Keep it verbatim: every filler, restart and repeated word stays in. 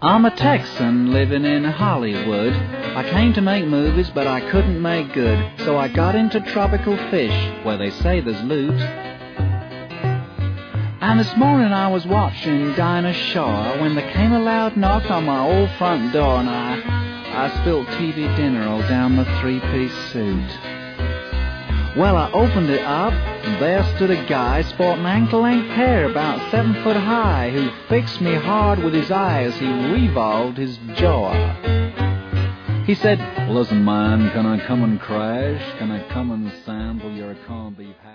I'm a Texan living in Hollywood. I came to make movies, but I couldn't make good. So I got into tropical fish, where they say there's loot. And this morning I was watching Dinah Shore when there came a loud knock on my old front door, and I, I spilled T V dinner all down my three-piece suit. Well, I opened it up, and there stood a guy sporting ankle-length hair about seven foot high, who fixed me hard with his eye as he revolved his jaw. He said, "Listen, man, can I come and crash? Can I come and sample your corned beef?"